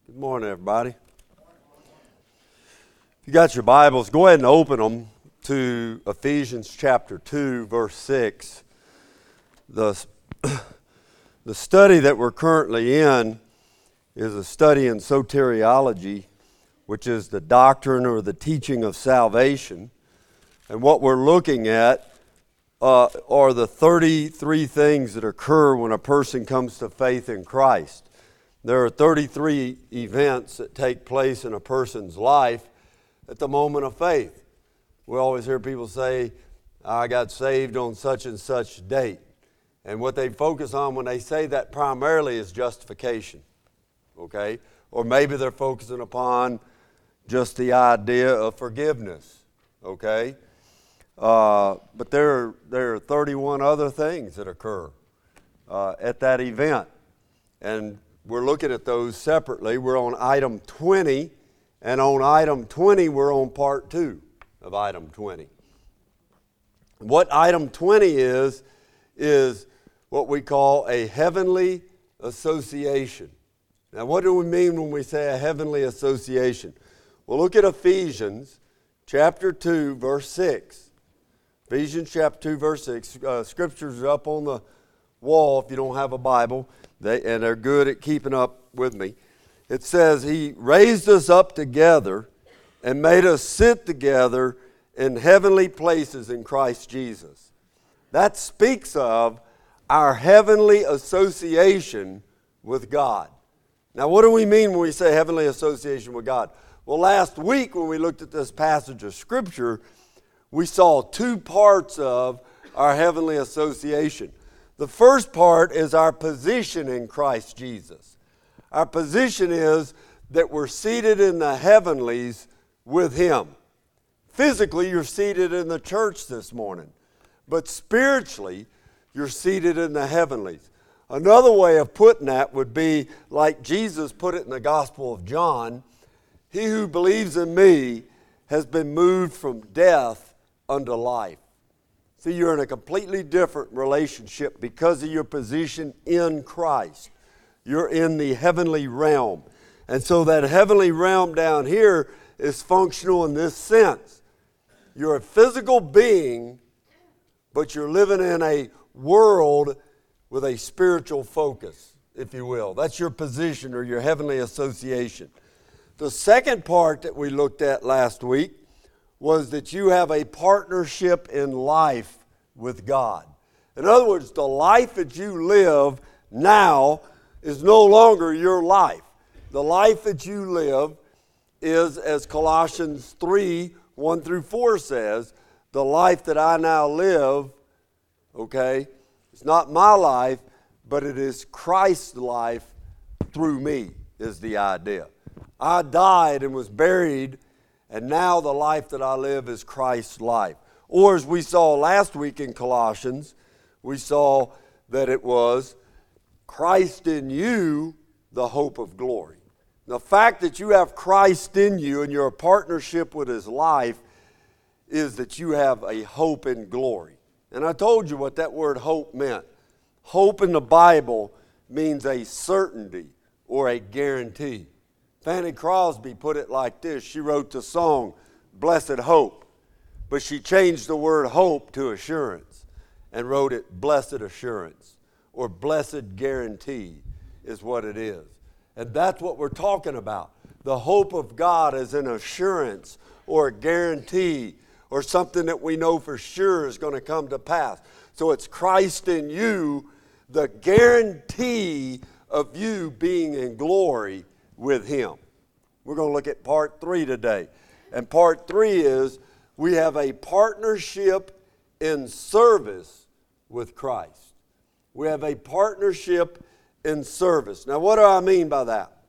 Good morning, everybody. If you got your Bibles, go ahead and open them to Ephesians chapter 2, verse 6. The study that we're currently in is a study in soteriology, which is the doctrine or the teaching of salvation. And what we're looking at are the 33 things that occur when a person comes to faith in Christ. There are 33 events that take place in a person's life at the moment of faith. We always hear people say, I got saved on such and such date. And what they focus on when they say that primarily is justification, okay? Or maybe they're focusing upon just the idea of forgiveness, okay? But there are 31 other things that occur at that event. And we're looking at those separately. We're on item 20, and on item 20, we're on part 2 of item 20. What item 20 is what we call a heavenly association. Now, what do we mean when we say a heavenly association? Well, look at Ephesians chapter 2, verse 6. Ephesians chapter 2, verse 6. Scriptures are up on the wall if you don't have a Bible. And they're good at keeping up with me. It says, He raised us up together and made us sit together in heavenly places in Christ Jesus. That speaks of our heavenly association with God. Now, what do we mean when we say heavenly association with God? Well, last week when we looked at this passage of Scripture, we saw two parts of our heavenly association. The first part is our position in Christ Jesus. Our position is that we're seated in the heavenlies with Him. Physically, you're seated in the church this morning, but spiritually, you're seated in the heavenlies. Another way of putting that would be like Jesus put it in the Gospel of John, He who believes in me has been moved from death unto life. See, you're in a completely different relationship because of your position in Christ. You're in the heavenly realm. And so that heavenly realm down here is functional in this sense. You're a physical being, but you're living in a world with a spiritual focus, if you will. That's your position or your heavenly association. The second part that we looked at last week was that you have a partnership in life with God. In other words, the life that you live now is no longer your life. The life that you live is, as Colossians 3, 1 through 4 says, the life that I now live, okay, it's not my life, but it is Christ's life through me, is the idea. I died and was buried, and now the life that I live is Christ's life. Or as we saw last week in Colossians, we saw that it was Christ in you, the hope of glory. The fact that you have Christ in you and you're a partnership with His life is that you have a hope in glory. And I told you what that word hope meant. Hope in the Bible means a certainty or a guarantee. Fanny Crosby put it like this. She wrote the song, Blessed Hope, but she changed the word hope to assurance and wrote it Blessed Assurance or Blessed Guarantee is what it is. And that's what we're talking about. The hope of God is an assurance or a guarantee or something that we know for sure is going to come to pass. So it's Christ in you, the guarantee of you being in glory with Him. We're going to look at part 3 today. And part 3 is we have a partnership in service with Christ. We have a partnership in service. Now, what do I mean by that?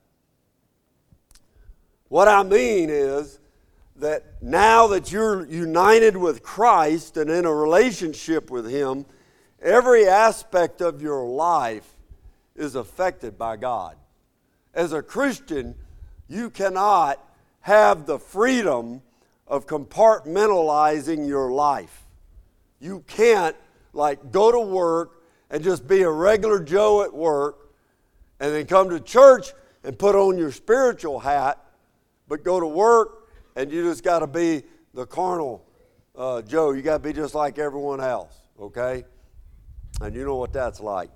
What I mean is that now that you're united with Christ and in a relationship with Him, every aspect of your life is affected by God. As a Christian, you cannot have the freedom of compartmentalizing your life. You can't go to work and just be a regular Joe at work and then come to church and put on your spiritual hat, but go to work and you just got to be the carnal Joe. You got to be just like everyone else, okay? And you know what that's like.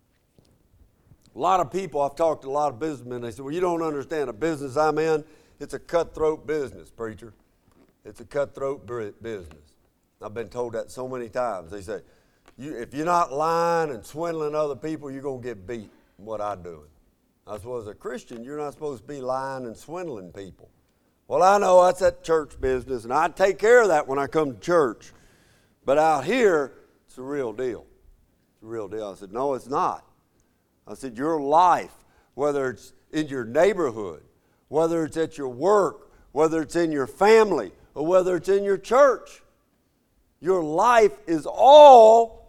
A lot of people, I've talked to a lot of businessmen, they say, well, you don't understand the business I'm in. It's a cutthroat business, preacher. It's a cutthroat business. I've been told that so many times. They say, if you're not lying and swindling other people, you're going to get beat in what I'm doing. I suppose as a Christian, you're not supposed to be lying and swindling people. Well, I know that's that church business, and I take care of that when I come to church. But out here, it's the real deal. It's the real deal. I said, no, it's not. I said, your life, whether it's in your neighborhood, whether it's at your work, whether it's in your family, or whether it's in your church, your life is all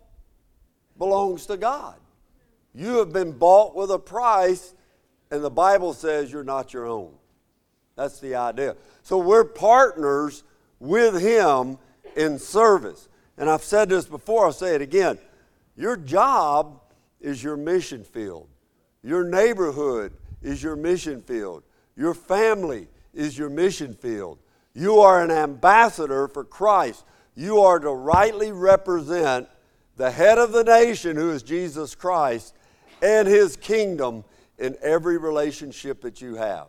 belongs to God. You have been bought with a price, and the Bible says you're not your own. That's the idea. So we're partners with Him in service. And I've said this before, I'll say it again. Your job is your mission field. Your neighborhood is your mission field. Your family is your mission field. You are an ambassador for Christ. You are to rightly represent the head of the nation, who is Jesus Christ, and His kingdom in every relationship that you have.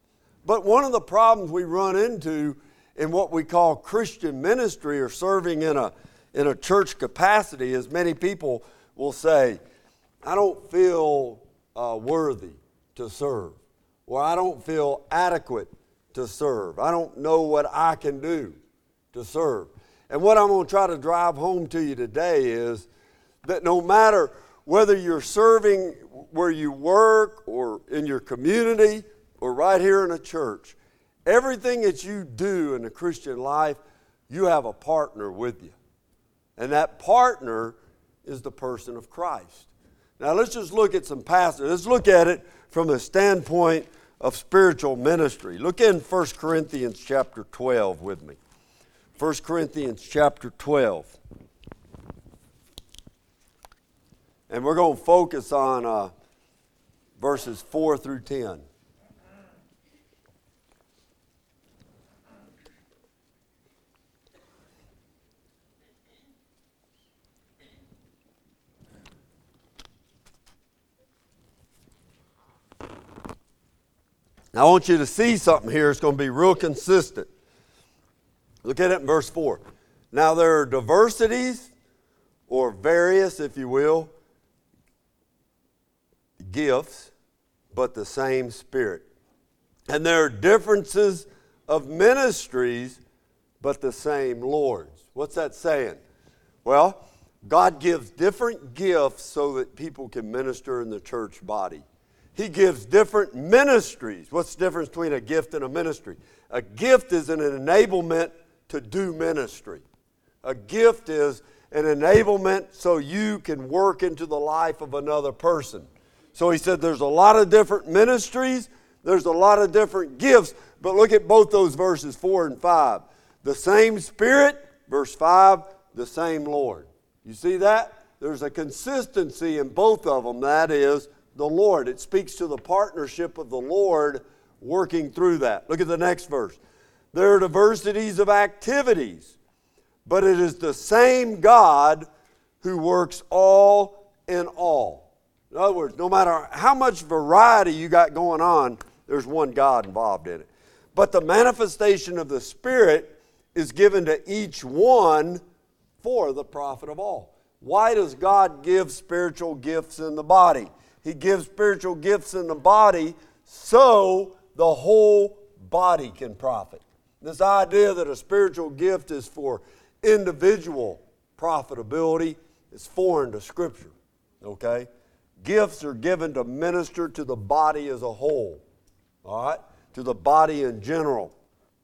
But one of the problems we run into in what we call Christian ministry or serving in a church capacity is many people will say, I don't feel worthy to serve, or I don't feel adequate to serve. I don't know what I can do to serve. And what I'm going to try to drive home to you today is that no matter whether you're serving where you work or in your community or right here in a church, everything that you do in the Christian life, you have a partner with you. And that partner is the person of Christ. Now let's just look at some passages. Let's look at it from the standpoint of spiritual ministry. Look in 1 Corinthians chapter 12 with me. 1 Corinthians chapter 12. And we're going to focus on verses 4 through 10. Now I want you to see something here. It's going to be real consistent. Look at it in verse 4. Now there are diversities, or various, if you will, gifts, but the same Spirit. And there are differences of ministries, but the same Lord. What's that saying? Well, God gives different gifts so that people can minister in the church body. He gives different ministries. What's the difference between a gift and a ministry? A gift is an enablement to do ministry. A gift is an enablement so you can work into the life of another person. So he said there's a lot of different ministries, there's a lot of different gifts, but look at both those verses 4 and 5. The same Spirit, verse 5, the same Lord. You see that? There's a consistency in both of them, that is the Lord. It speaks to the partnership of the Lord working through that. Look at the next verse. There are diversities of activities, but it is the same God who works all in all. In other words, no matter how much variety you got going on, there's one God involved in it. But the manifestation of the Spirit is given to each one for the profit of all. Why does God give spiritual gifts in the body? He gives spiritual gifts in the body so the whole body can profit. This idea that a spiritual gift is for individual profitability is foreign to Scripture, okay? Gifts are given to minister to the body as a whole, all right? To the body in general.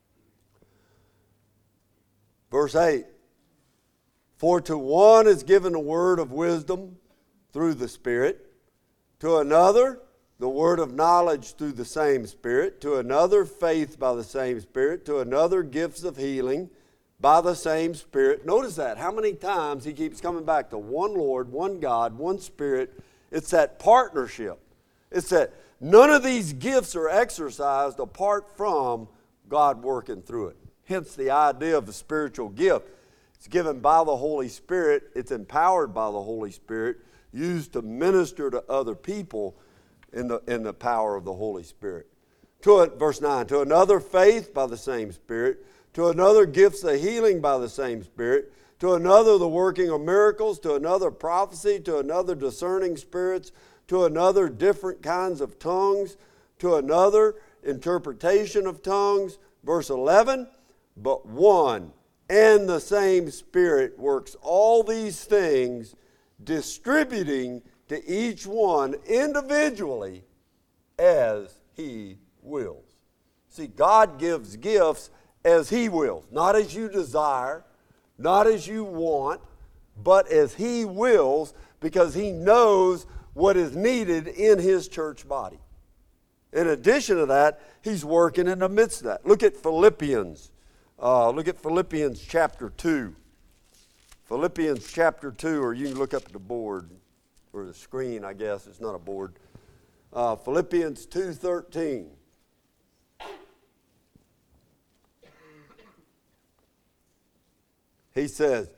Verse 8, for to one is given the word of wisdom through the Spirit, to another the word of knowledge through the same Spirit, to another faith by the same Spirit, to another gifts of healing by the same Spirit. Notice that, how many times he keeps coming back to one Lord, one God, one Spirit. It's that partnership. It's that none of these gifts are exercised apart from God working through it. Hence the idea of the spiritual gift. It's given by the Holy Spirit. It's empowered by the Holy Spirit, used to minister to other people in the power of the Holy Spirit. Verse 9, to another faith by the same Spirit, to another gifts of healing by the same Spirit, to another the working of miracles, to another prophecy, to another discerning spirits, to another different kinds of tongues, to another interpretation of tongues. Verse 11, but one and the same Spirit works all these things, distributing to each one individually as He wills. See, God gives gifts as He wills, not as you desire, not as you want, but as He wills, because He knows what is needed in His church body. In addition to that, He's working in the midst of that. Look at Philippians. Look at Philippians chapter 2. Philippians chapter 2, or you can look up at the board, or the screen, I guess. It's not a board. Philippians 2:13. He says,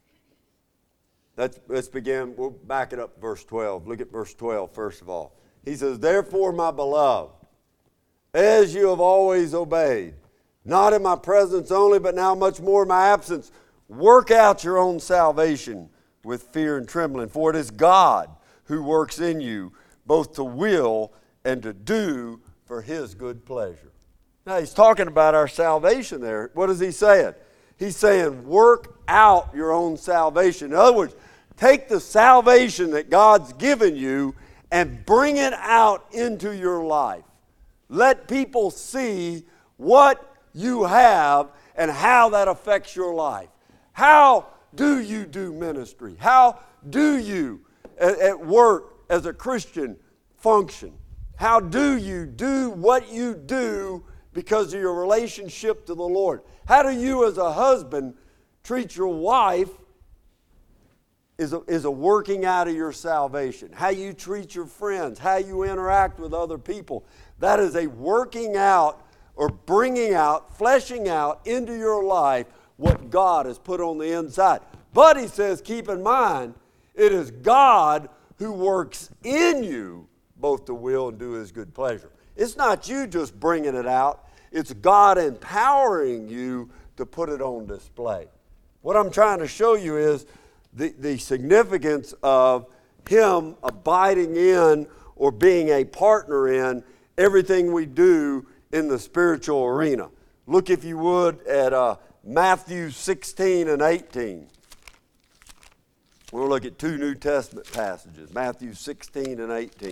let's begin, we'll back it up verse 12. Look at verse 12 first of all. He says, therefore, my beloved, as you have always obeyed, not in my presence only, but now much more in my absence, work out your own salvation with fear and trembling. For it is God who works in you, both to will and to do for His good pleasure. Now, he's talking about our salvation there. What is he saying? He's saying, work out your own salvation. In other words, take the salvation that God's given you and bring it out into your life. Let people see what you have and how that affects your life. How do you do ministry? How do you at work as a Christian function? How do you do what you do because of your relationship to the Lord? How do you as a husband treat your wife is a working out of your salvation. How you treat your friends, how you interact with other people. That is a working out or bringing out, fleshing out into your life what God has put on the inside. But he says, keep in mind, it is God who works in you both to will and do His good pleasure. It's not you just bringing it out. It's God empowering you to put it on display. What I'm trying to show you is the significance of Him abiding in or being a partner in everything we do in the spiritual arena. Look, if you would, at Matthew 16 and 18. We'll look at two New Testament passages, Matthew 16 and 18.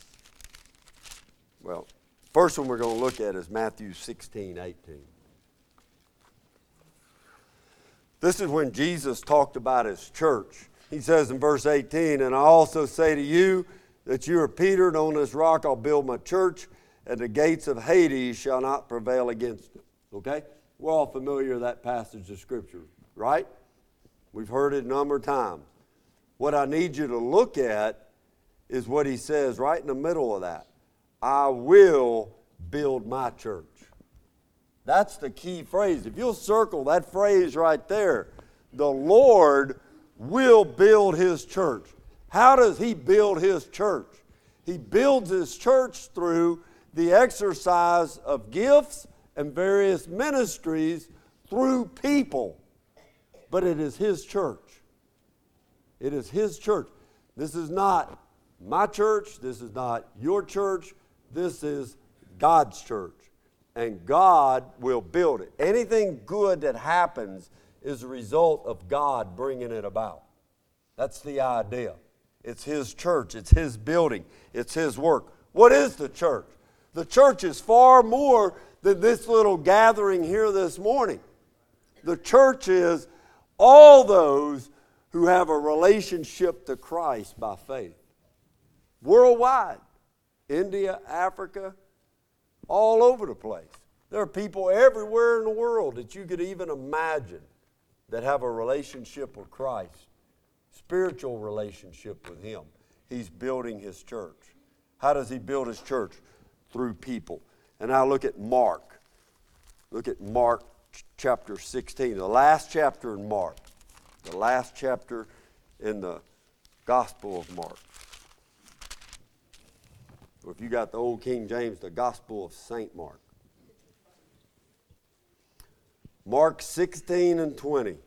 Well, first one we're going to look at is Matthew 16, 18. This is when Jesus talked about His church. He says in verse 18, and I also say to you that you are Peter, and on this rock I'll build my church, and the gates of Hades shall not prevail against it. Okay? We're all familiar with that passage of Scripture, right? We've heard it a number of times. What I need you to look at is what He says right in the middle of that. I will build my church. That's the key phrase. If you'll circle that phrase right there, the Lord will build His church. How does He build His church? He builds His church through the exercise of gifts and various ministries through people. But it is His church. It is His church. This is not my church. This is not your church. This is God's church. And God will build it. Anything good that happens is a result of God bringing it about. That's the idea. It's His church. It's His building. It's His work. What is the church? The church is far more than this little gathering here this morning. The church is all those who have a relationship to Christ by faith. Worldwide. India, Africa, all over the place. There are people everywhere in the world that you could even imagine that have a relationship with Christ, spiritual relationship with Him. He's building His church. How does he build his church? Through people. And now look at Mark. Look at Mark chapter 16, the last chapter in Mark. The last chapter in the Gospel of Mark. Or if you got the old King James, the Gospel of St. Mark. Mark 16 and 20.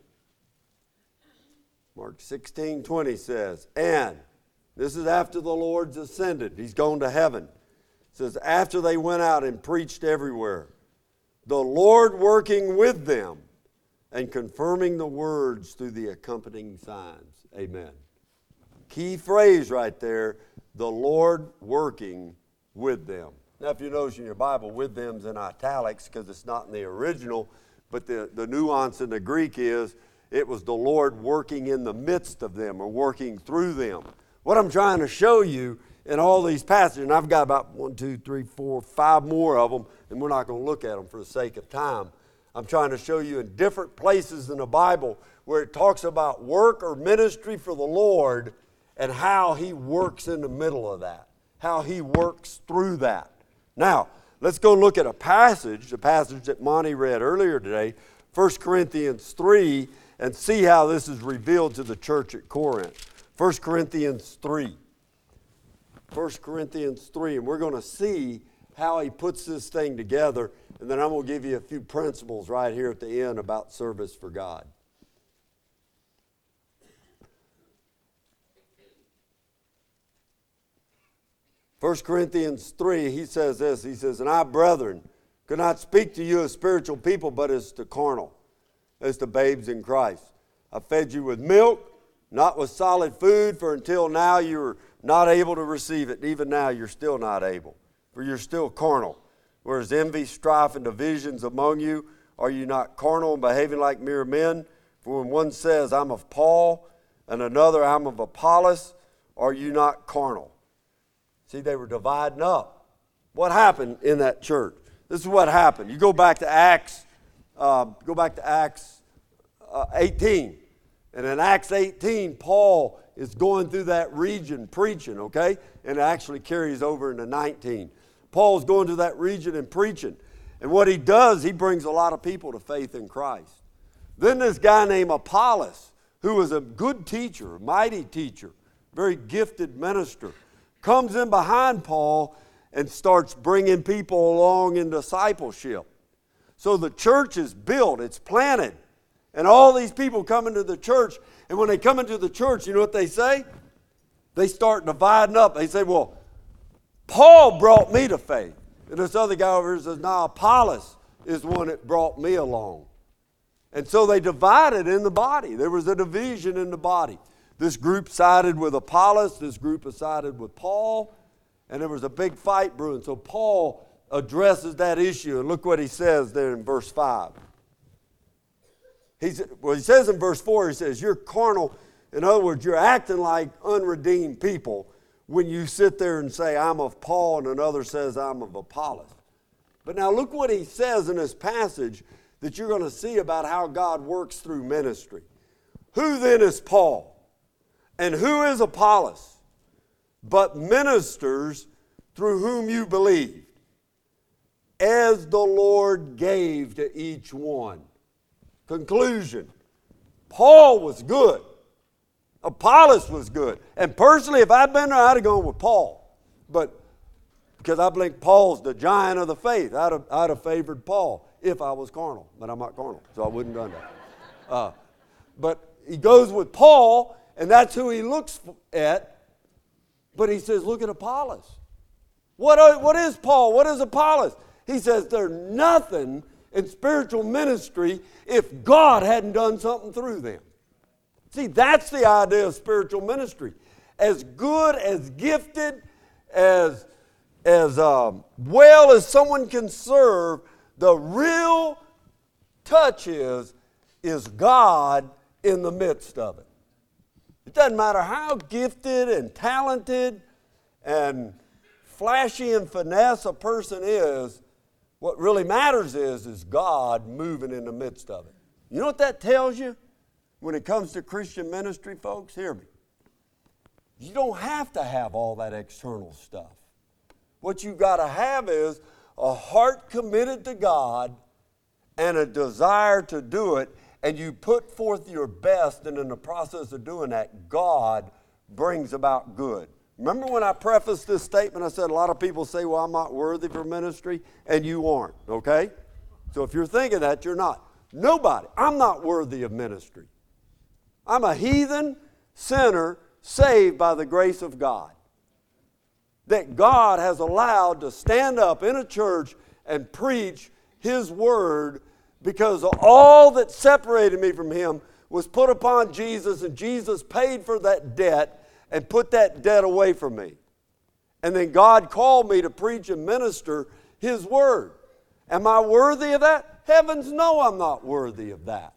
Mark 16:20 says, and this is after the Lord's ascended. He's gone to heaven. It says, after they went out and preached everywhere, the Lord working with them and confirming the words through the accompanying signs. Amen. Key phrase right there, the Lord working with them. Now, if you notice in your Bible, with them's in italics because it's not in the original, but the nuance in the Greek is it was the Lord working in the midst of them or working through them. What I'm trying to show you in all these passages, and I've got about 1, 2, 3, 4, 5 more of them, and we're not going to look at them for the sake of time. I'm trying to show you in different places in the Bible where it talks about work or ministry for the Lord and how he works in the middle of that, how he works through that. Now, let's go look at a passage, the passage that Monty read earlier today, 1 Corinthians 3, and see how this is revealed to the church at Corinth. 1 Corinthians 3. 1 Corinthians 3, and we're going to see how he puts this thing together, and then I'm going to give you a few principles right here at the end about service for God. First Corinthians 3, he says this, he says, and I, brethren, could not speak to you as spiritual people, but as to carnal, as to babes in Christ. I fed you with milk, not with solid food, for until now you are not able to receive it. Even now you're still not able, for you're still carnal. Whereas envy, strife, and divisions among you, are you not carnal and behaving like mere men? For when one says, I'm of Paul, and another, I'm of Apollos, are you not carnal? See, they were dividing up. What happened in that church? This is what happened. You go back to Acts 18. And in Acts 18, Paul is going through that region preaching, okay? And it actually carries over into 19. Paul's going to that region and preaching. And what he does, he brings a lot of people to faith in Christ. Then this guy named Apollos, who was a good teacher, a mighty teacher, very gifted minister, comes in behind Paul and starts bringing people along in discipleship. So the church is built, it's planted. And all these people come into the church, and when they come into the church, you know what they say? They start dividing up. They say, well, Paul brought me to faith. And this other guy over here says, no, Apollos is the one that brought me along. And so they divided in the body. There was a division in the body. This group sided with Apollos, this group sided with Paul, and there was a big fight brewing. So Paul addresses that issue, and look what he says there in verse 5. He says in verse 4, he says, you're carnal. In other words, you're acting like unredeemed people when you sit there and say, I'm of Paul, and another says, I'm of Apollos. But now look what he says in this passage that you're going to see about how God works through ministry. Who then is Paul? And who is Apollos? But ministers through whom you believed, as the Lord gave to each one. Conclusion. Paul was good. Apollos was good. And personally, if I'd been there, I'd have gone with Paul. But because I believe Paul's the giant of the faith, I'd have favored Paul if I was carnal. But I'm not carnal, so I wouldn't have done that. But he goes with Paul, and that's who he looks at. But he says, look at Apollos. What is Paul? What is Apollos? He says they're nothing in spiritual ministry if God hadn't done something through them. See, that's the idea of spiritual ministry. As good, as gifted, as well as someone can serve, the real touch is God in the midst of it. It doesn't matter how gifted and talented and flashy and finesse a person is, what really matters is God moving in the midst of it. You know what that tells you when it comes to Christian ministry, folks? Hear me. You don't have to have all that external stuff. What you've got to have is a heart committed to God and a desire to do it, and you put forth your best, and in the process of doing that, God brings about good. Remember when I prefaced this statement, I said a lot of people say, well, I'm not worthy for ministry, and you aren't, okay? So if you're thinking that, you're not. Nobody. I'm not worthy of ministry. I'm a heathen sinner saved by the grace of God, that God has allowed to stand up in a church and preach His word, because all that separated me from Him was put upon Jesus, and Jesus paid for that debt and put that debt away from me. And then God called me to preach and minister His word. Am I worthy of that? Heavens no, I'm not worthy of that.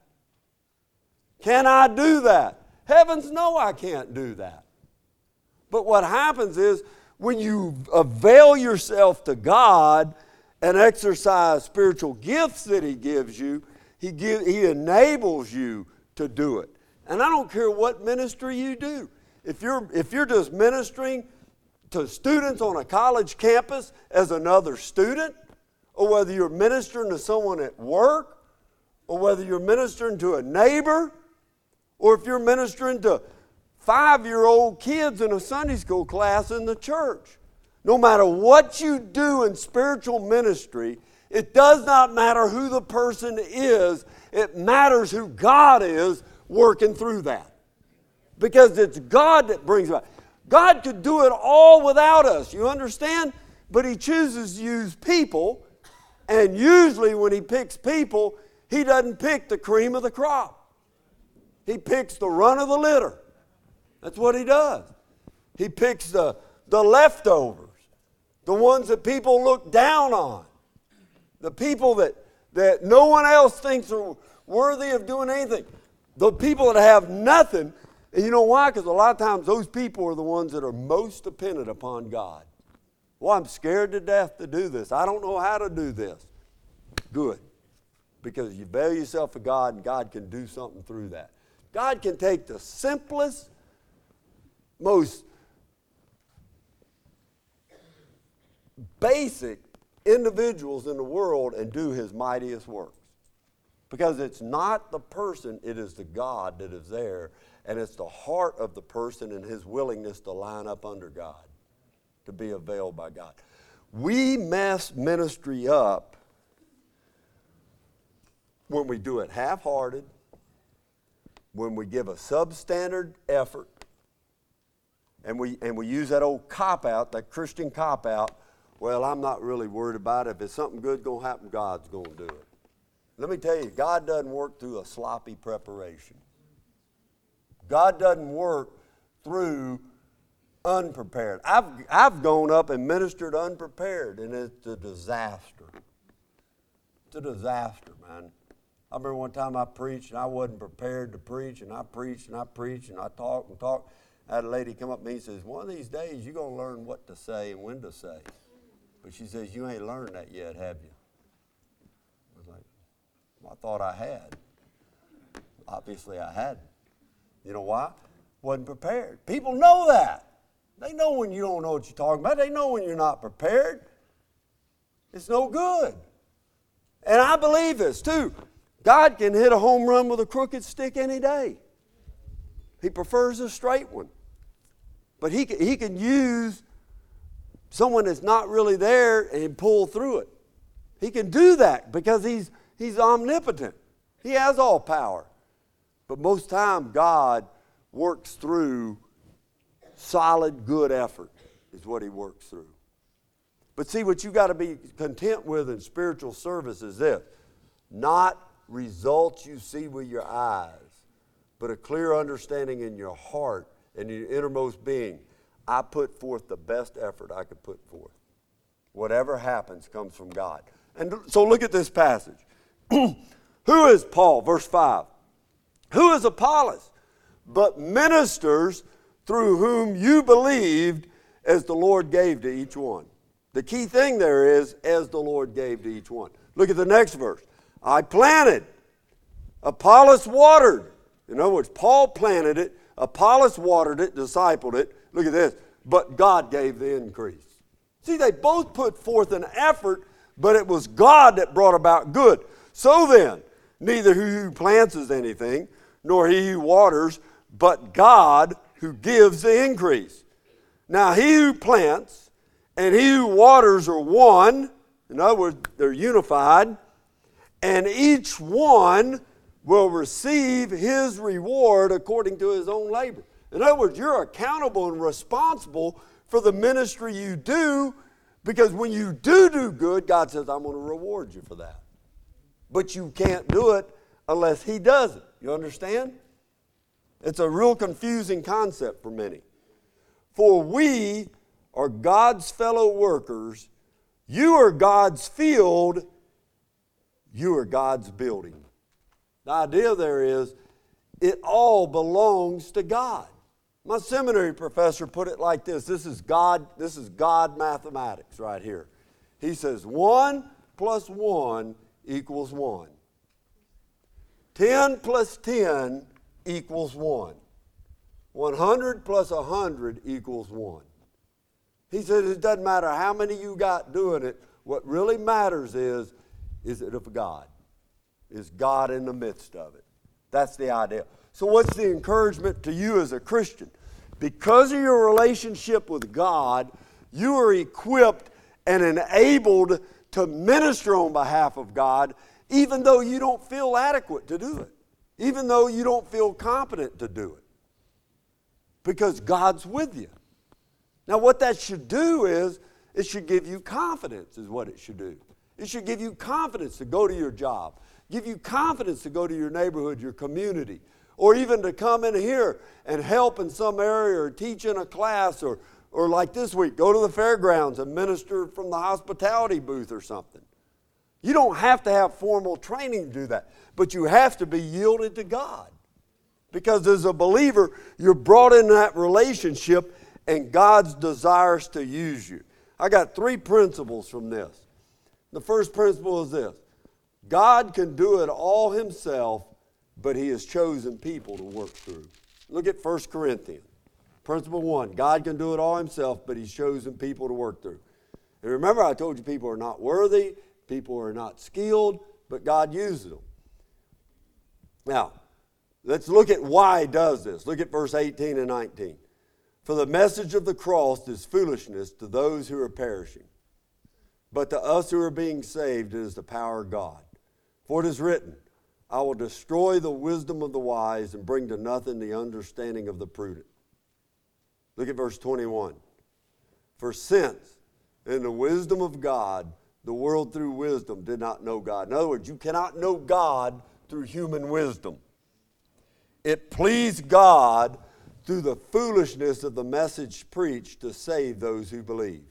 Can I do that? Heavens no, I can't do that. But what happens is, when you avail yourself to God and exercise spiritual gifts that He gives you, He enables you to do it. And I don't care what ministry you do. If you're just ministering to students on a college campus as another student, or whether you're ministering to someone at work, or whether you're ministering to a neighbor, or if you're ministering to 5-year-old kids in a Sunday school class in the church. No matter what you do in spiritual ministry, it does not matter who the person is. It matters who God is working through that. Because it's God that brings it about. God could do it all without us, you understand? But He chooses to use people, and usually when He picks people, He doesn't pick the cream of the crop. He picks the run of the litter. That's what He does. He picks the leftovers, the ones that people look down on, the people that no one else thinks are worthy of doing anything, the people that have nothing. And you know why? Because a lot of times those people are the ones that are most dependent upon God. Well, I'm scared to death to do this. I don't know how to do this. Good. Because you avail yourself of God, and God can do something through that. God can take the simplest, most basic individuals in the world and do His mightiest works. Because it's not the person, it is the God that is there, and it's the heart of the person and his willingness to line up under God, to be availed by God. We mess ministry up when we do it half-hearted, when we give a substandard effort, and we use that old cop-out, that Christian cop-out, well, I'm not really worried about it. If it's something good going to happen, God's going to do it. Let me tell you, God doesn't work through a sloppy preparation. God doesn't work through unprepared. I've gone up and ministered unprepared, and it's a disaster. It's a disaster, man. I remember one time I preached, and I wasn't prepared to preach, and I preached, and I preached, and I talked and talked. I had a lady come up to me and says, one of these days you're going to learn what to say and when to say. But she says, you ain't learned that yet, have you? I was like, well, I thought I had. Obviously I hadn't. You know why? Wasn't prepared. People know that. They know when you don't know what you're talking about. They know when you're not prepared. It's no good. And I believe this too. God can hit a home run with a crooked stick any day. He prefers a straight one. But he can use someone that's not really there and pull through it. He can do that because he's omnipotent. He has all power. But most time God works through solid, good effort is what He works through. But see, what you got to be content with in spiritual service is this. Not results you see with your eyes, but a clear understanding in your heart and your innermost being. I put forth the best effort I could put forth. Whatever happens comes from God. And so look at this passage. Who is Paul? Verse 5. Who is Apollos? But ministers through whom you believed as the Lord gave to each one. The key thing there is, as the Lord gave to each one. Look at the next verse. I planted. Apollos watered. In other words, Paul planted it. Apollos watered it, discipled it. Look at this. But God gave the increase. See, they both put forth an effort, but it was God that brought about good. So then, neither he who plants is anything, nor he who waters, but God who gives the increase. Now he who plants and he who waters are one. In other words, they're unified. And each one will receive his reward according to his own labor. In other words, you're accountable and responsible for the ministry you do, because when you do good, God says, I'm going to reward you for that. But you can't do it unless he does it. You understand? It's a real confusing concept for many. For we are God's fellow workers. You are God's field. You are God's building. The idea there is it all belongs to God. My seminary professor put it like this. This is God mathematics right here. He says 1 plus 1 equals 1. 10 plus 10 equals 1. 100 plus 100 equals 1. He said it doesn't matter how many you got doing it. What really matters is it of God? Is God in the midst of it? That's the idea. So what's the encouragement to you as a Christian? Because of your relationship with God, you are equipped and enabled to minister on behalf of God, even though you don't feel adequate to do it. Even though you don't feel competent to do it. Because God's with you. Now what that should do is, it should give you confidence is what it should do. It should give you confidence to go to your job. Give you confidence to go to your neighborhood, your community. Or even to come in here and help in some area or teach in a class or like this week, go to the fairgrounds and minister from the hospitality booth or something. You don't have to have formal training to do that, but you have to be yielded to God. Because as a believer, you're brought in that relationship and God desires to use you. I got 3 principles from this. The first principle is this. God can do it all himself, but he has chosen people to work through. Look at 1 Corinthians. Principle 1, God can do it all himself, but he's chosen people to work through. And remember, I told you people are not worthy, people are not skilled, but God uses them. Now, let's look at why he does this. Look at verse 18 and 19. For the message of the cross is foolishness to those who are perishing. But to us who are being saved, it is the power of God. For it is written, I will destroy the wisdom of the wise and bring to nothing the understanding of the prudent. Look at verse 21. For since in the wisdom of God, the world through wisdom did not know God. In other words, you cannot know God through human wisdom. It pleased God through the foolishness of the message preached to save those who believe.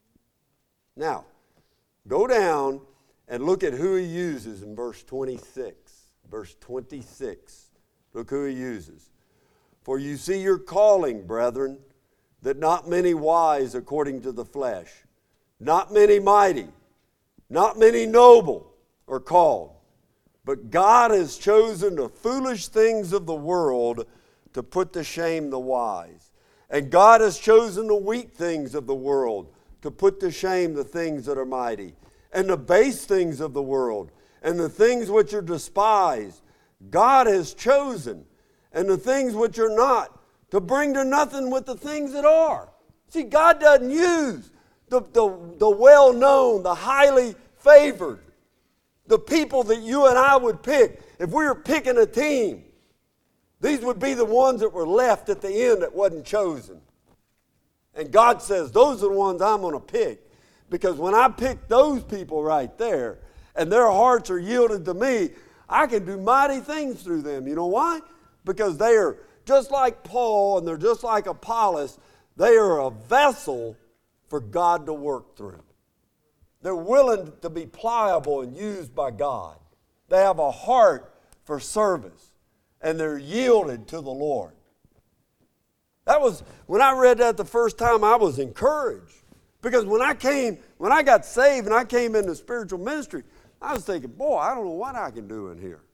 Now, go down and look at who he uses in verse 26. Verse 26. Look who he uses. For you see your calling, brethren, that not many wise according to the flesh, not many mighty, not many noble are called. But God has chosen the foolish things of the world to put to shame the wise. And God has chosen the weak things of the world to put to shame the things that are mighty. And the base things of the world and the things which are despised, God has chosen. And the things which are not, to bring to nothing with the things that are. See, God doesn't use the well-known, the highly favored, the people that you and I would pick. If we were picking a team, these would be the ones that were left at the end that wasn't chosen. And God says, those are the ones I'm going to pick. Because when I pick those people right there, and their hearts are yielded to me, I can do mighty things through them. You know why? Because they are just like Paul and they're just like Apollos. They are a vessel for God to work through. They're willing to be pliable and used by God. They have a heart for service and they're yielded to the Lord. That was, when I read that the first time, I was encouraged. Because when I got saved and I came into spiritual ministry, I was thinking, boy, I don't know what I can do in here.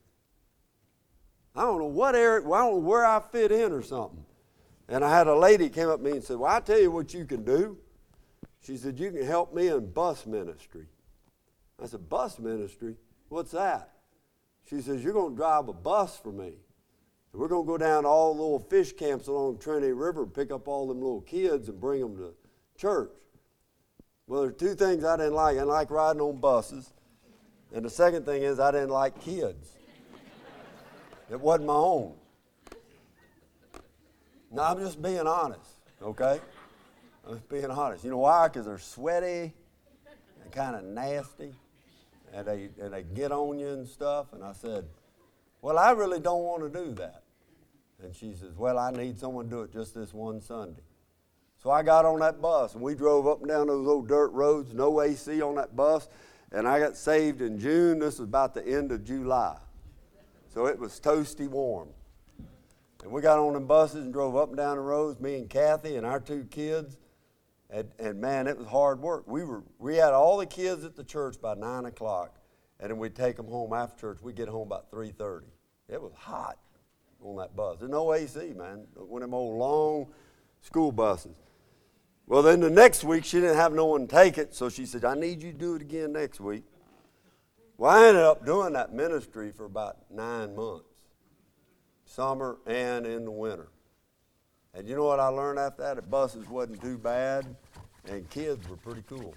I don't know what area, I don't know where I fit in or something. And I had a lady came up to me and said, well, I tell you what you can do. She said, you can help me in bus ministry. I said, bus ministry? What's that? She says, you're going to drive a bus for me. And we're going to go down to all the little fish camps along the Trinity River and pick up all them little kids and bring them to church. Well, there's two things I didn't like. I didn't like riding on buses. And the second thing is I didn't like kids. It wasn't my own. No, I'm just being honest, okay? I'm just being honest. You know why? Because they're sweaty and kind of nasty, and they get on you and stuff. And I said, well, I really don't want to do that. And she says, well, I need someone to do it just this one Sunday. So I got on that bus, and we drove up and down those old dirt roads, no AC on that bus, and I got saved in June. This was about the end of July. So it was toasty warm. And we got on them buses and drove up and down the roads, me and Kathy and our two kids. And man, it was hard work. We had all the kids at the church by 9 o'clock, and then we'd take them home after church. We'd get home about 3:30. It was hot on that bus. There's no AC, man. One of them old long school buses. Well, then the next week, she didn't have no one take it, so she said, I need you to do it again next week. Well, I ended up doing that ministry for about 9 months, summer and in the winter. And you know what I learned after that? The buses wasn't too bad, and kids were pretty cool.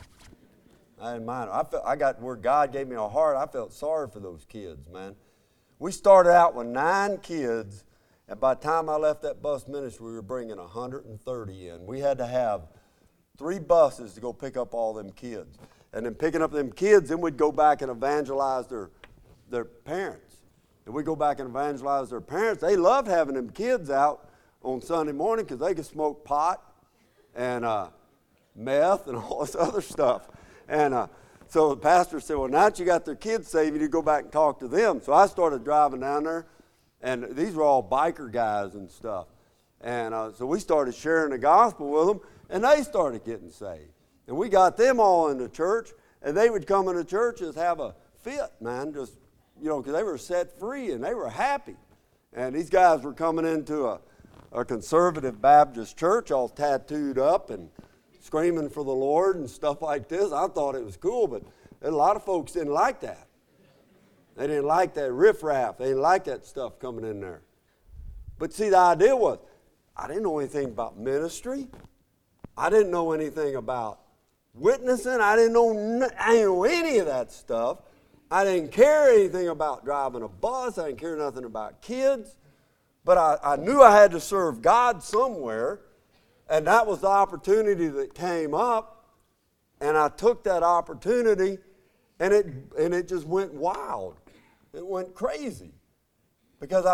I didn't mind them. I got where God gave me a heart. I felt sorry for those kids, man. We started out with 9 kids, and by the time I left that bus ministry, we were bringing 130 in. We had to have 3 buses to go pick up all them kids. And then picking up them kids, then we'd go back and evangelize their parents. And we'd go back and evangelize their parents. They loved having them kids out on Sunday morning because they could smoke pot and meth and all this other stuff. And so the pastor said, well, now that you got their kids saved, you need to go back and talk to them. So I started driving down there, and these were all biker guys and stuff. And so we started sharing the gospel with them, and they started getting saved. And we got them all into church, and they would come into church and have a fit, man, just, you know, because they were set free and they were happy. And these guys were coming into a conservative Baptist church all tattooed up and screaming for the Lord and stuff like this. I thought it was cool, but a lot of folks didn't like that. They didn't like that riffraff. They didn't like that stuff coming in there. But see, the idea was, I didn't know anything about ministry. I didn't know anything about witnessing. I didn't know any of that stuff. I didn't care anything about driving a bus. I didn't care nothing about kids. But I knew I had to serve God somewhere, and that was the opportunity that came up, and I took that opportunity, and it just went wild. It went crazy because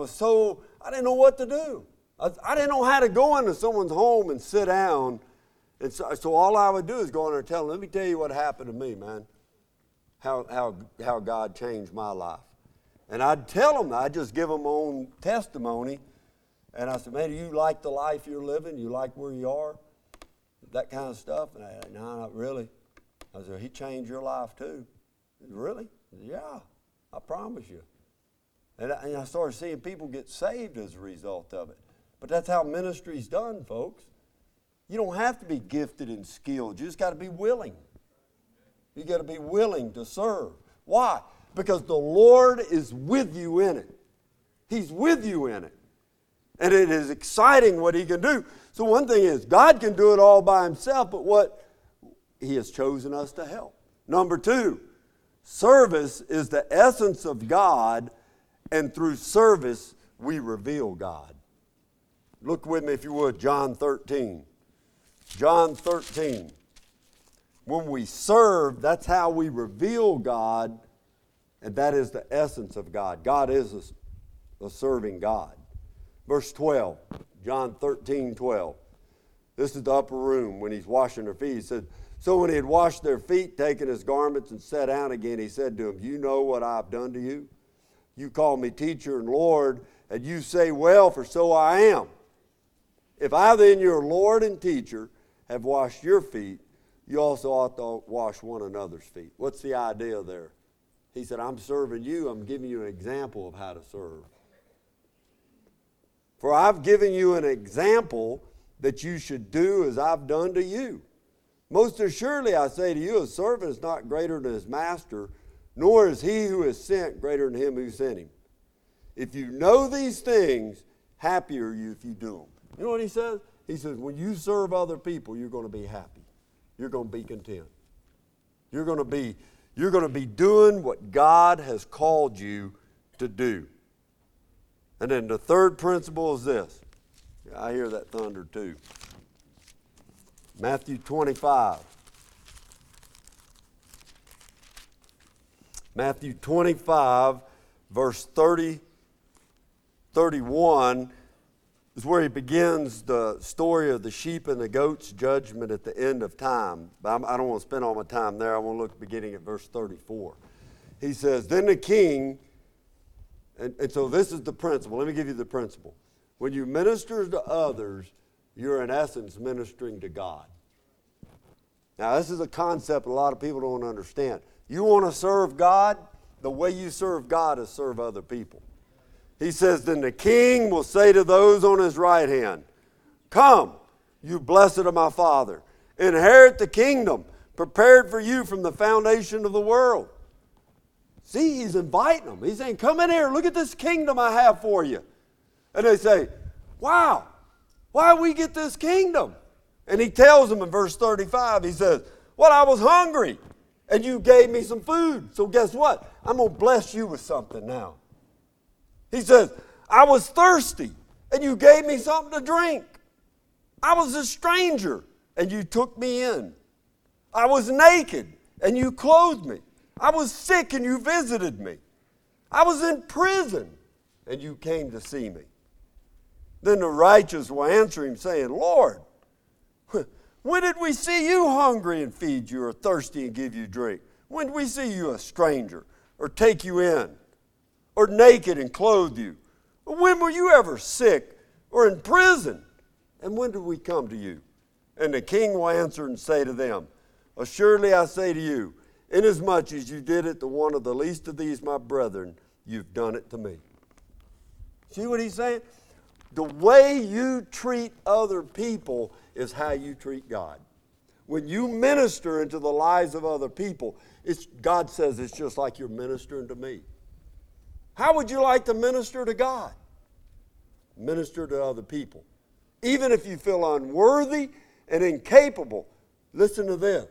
I didn't know what to do. I didn't know how to go into someone's home and sit down. And so all I would do is go in there and tell them, let me tell you what happened to me, man, how God changed my life. And I'd tell them, I'd just give them my own testimony. And I said, man, do you like the life you're living? You like where you are? That kind of stuff. And I said, no, not really. I said, he changed your life too. Said, really? I said, yeah, I promise you. And I started seeing people get saved as a result of it. But that's how ministry's done, folks. You don't have to be gifted and skilled. You just got to be willing. You got to be willing to serve. Why? Because the Lord is with you in it. He's with you in it. And it is exciting what He can do. So one thing is, God can do it all by Himself, but what? He has chosen us to help. Number 2, service is the essence of God, and through service we reveal God. Look with me, if you would, John 13. John 13. When we serve, that's how we reveal God, and that is the essence of God. God is a serving God. Verse 12, John 13:12. This is the upper room when He's washing their feet. He said, so when He had washed their feet, taken His garments and sat down again, He said to them, you know what I've done to you? You call me teacher and Lord, and you say, well, for so I am. If I then, your Lord and teacher, have washed your feet, you also ought to wash one another's feet. What's the idea there? He said, I'm serving you. I'm giving you an example of how to serve. For I've given you an example that you should do as I've done to you. Most assuredly I say to you, a servant is not greater than his master, nor is he who is sent greater than him who sent him. If you know these things, happy are you if you do them. You know what he says? He says, when you serve other people, you're going to be happy. You're going to be content. You're going to be doing what God has called you to do. And then the third principle is this. I hear that thunder too. Matthew 25. Matthew 25, verse 30, 31 is where he begins the story of the sheep and the goats judgment at the end of time. But I don't want to spend all my time there. I want to look beginning at verse 34. He says, then the king, and so this is the principle. Let me give you the principle. When you minister to others, you're in essence ministering to God. Now, this is a concept a lot of people don't understand. You want to serve God? The way you serve God is serve other people. He says, then the king will say to those on his right hand, come, you blessed of my Father, inherit the kingdom prepared for you from the foundation of the world. See, he's inviting them. He's saying, come in here, look at this kingdom I have for you. And they say, wow, why do we get this kingdom? And he tells them in verse 35, he says, well, I was hungry, and you gave me some food. So guess what? I'm going to bless you with something now. He says, I was thirsty, and you gave me something to drink. I was a stranger, and you took me in. I was naked, and you clothed me. I was sick, and you visited me. I was in prison, and you came to see me. Then the righteous will answer him, saying, Lord, when did we see you hungry and feed you, or thirsty and give you drink? When did we see you a stranger, or take you in, or naked and clothe you? When were you ever sick or in prison? And when did we come to you? And the king will answer and say to them, assuredly I say to you, inasmuch as you did it to one of the least of these my brethren, you've done it to me. See what he's saying? The way you treat other people is how you treat God. When you minister into the lives of other people, God says it's just like you're ministering to me. How would you like to minister to God? Minister to other people. Even if you feel unworthy and incapable, listen to this.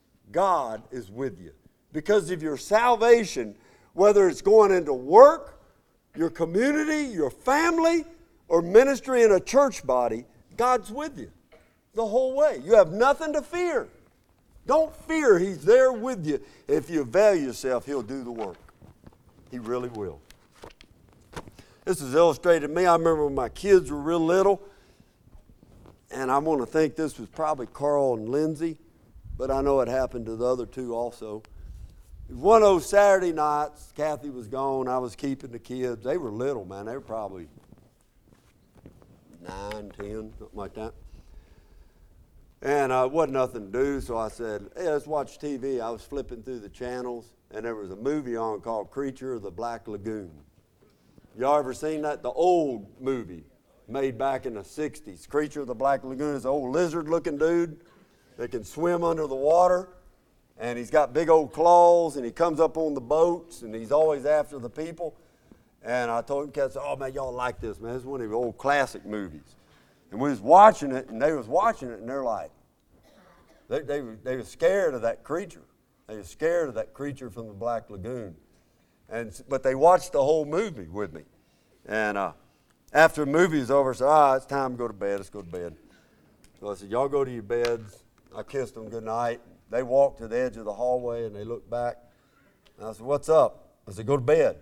God is with you. Because of your salvation, whether it's going into work, your community, your family, or ministry in a church body, God's with you the whole way. You have nothing to fear. Don't fear. He's there with you. If you avail yourself, he'll do the work. He really will. This is illustrated to me. I remember when my kids were real little, and I want to think this was probably Carl and Lindsay, but I know it happened to the other two also. It was one of those Saturday nights. Kathy was gone. I was keeping the kids. They were little, man. They were probably 9, 10, something like that. And it wasn't nothing to do, so I said, hey, let's watch TV. I was flipping through the channels, and there was a movie on called Creature of the Black Lagoon. Y'all ever seen that? The old movie made back in the 60s. Creature of the Black Lagoon is an old lizard-looking dude that can swim under the water, and he's got big old claws, and he comes up on the boats, and he's always after the people. And I told him, Kat, oh, man, y'all like this, man. This is one of the old classic movies. And we was watching it, and they was watching it, and they're like, they were scared of that creature. They were scared of that creature from the Black Lagoon. But they watched the whole movie with me. And after the movie was over, I said, it's time to go to bed. Let's go to bed. So I said, y'all go to your beds. I kissed them good night. They walked to the edge of the hallway, and they looked back. And I said, what's up? I said, go to bed.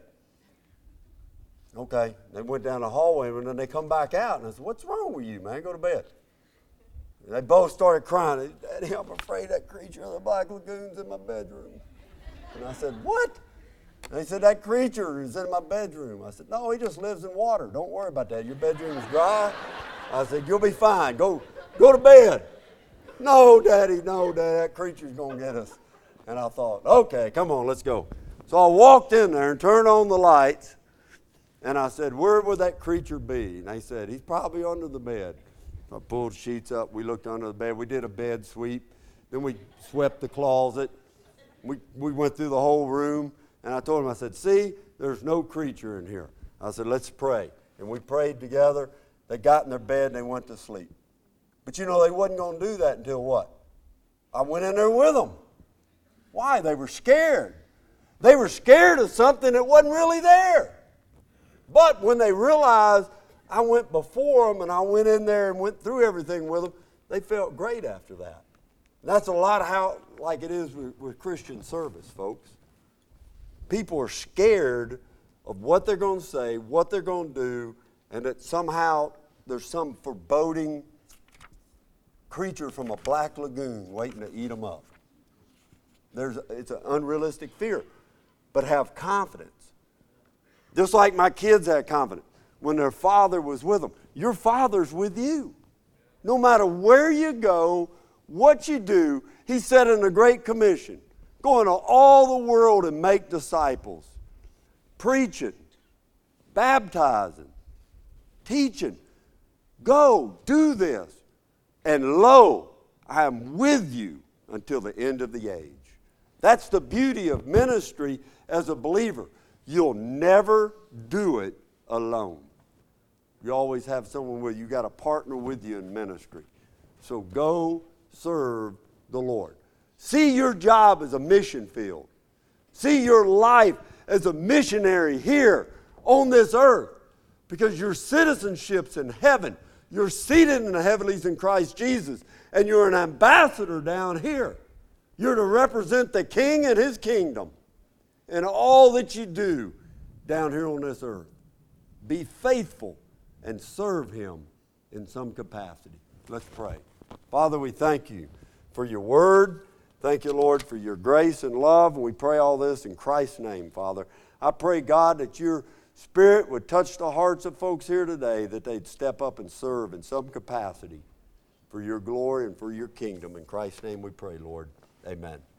Okay. They went down the hallway, and then they come back out. And I said, what's wrong with you, man? Go to bed. And they both started crying. Daddy, I'm afraid that creature of the Black Lagoon's in my bedroom. And I said, what? And they said, that creature is in my bedroom. I said, no, he just lives in water. Don't worry about that. Your bedroom is dry. I said, you'll be fine. Go to bed. No, Daddy, that creature's going to get us. And I thought, okay, come on, let's go. So I walked in there and turned on the lights. And I said, where would that creature be? And they said, he's probably under the bed. I pulled sheets up. We looked under the bed. We did a bed sweep. Then we swept the closet. We went through the whole room, and I told them, I said, see, there's no creature in here. I said, let's pray. And we prayed together. They got in their bed, and they went to sleep. But you know, they wasn't going to do that until what? I went in there with them. Why? They were scared. They were scared of something that wasn't really there. But when they realized I went before them and I went in there and went through everything with them, they felt great after that. And that's a lot of how, like it is with Christian service, folks. People are scared of what they're going to say, what they're going to do, and that somehow there's some foreboding creature from a black lagoon waiting to eat them up. It's an unrealistic fear. But have confidence. Just like my kids had confidence when their father was with them. Your father's with you. No matter where you go, what you do, he said in the Great Commission, go into all the world and make disciples. Preaching, baptizing, teaching. Go, do this. And lo, I am with you until the end of the age. That's the beauty of ministry as a believer. You'll never do it alone. You always have someone with you. You got a partner with you in ministry. So go serve the Lord. See your job as a mission field. See your life as a missionary here on this earth. Because your citizenship's in heaven. You're seated in the heavenlies in Christ Jesus. And you're an ambassador down here. You're to represent the King and His kingdom in all that you do down here on this earth. Be faithful and serve Him in some capacity. Let's pray. Father, we thank you for your word. Thank you, Lord, for your grace and love. And we pray all this in Christ's name, Father. I pray, God, that your Spirit would touch the hearts of folks here today, that they'd step up and serve in some capacity for your glory and for your kingdom. In Christ's name we pray, Lord. Amen.